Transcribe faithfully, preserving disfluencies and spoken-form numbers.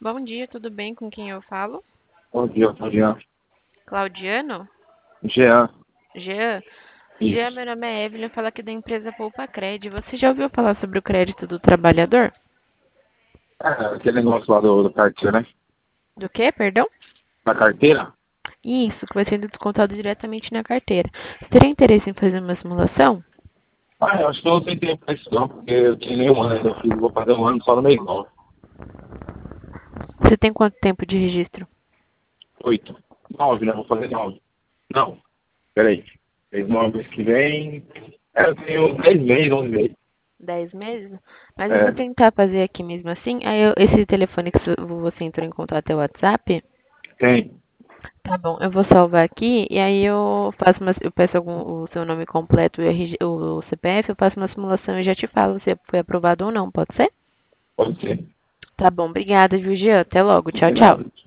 Bom dia, tudo bem? Com quem eu falo? Bom dia, bom dia. Claudiano? Jean, Jean? Jean, isso. meu nome é Evelyn, eu falo aqui da empresa Poupa Cred. Você já ouviu falar sobre o crédito do trabalhador? É, aquele negócio lá do, do carteira, né? Do quê, perdão? Da carteira? Isso, que vai sendo descontado diretamente na carteira. Você teria interesse em fazer uma simulação? Ah, eu acho que eu não tenho tempo pra isso não, porque eu tenho nenhum ano ainda. Eu fiz, vou fazer um ano só no mês nove. Você tem quanto tempo de registro? Oito. Nove, né? Vou fazer nove. Não, peraí. Fez nove mês que vem. É, eu tenho dez meses, onze meses. Dez meses? Mas eu vou É, tentar fazer aqui mesmo assim. Aí eu- esse telefone que você entrou em contato é o WhatsApp? tem. Tá bom, eu vou salvar aqui e aí eu faço uma, eu peço algum, o seu nome completo, o, R G, o C P F, eu faço uma simulação e já te falo se foi aprovado ou não, pode ser? Pode ser. Tá bom, obrigada, viu, Jean? Até logo. Não Tchau, tem tchau. nada.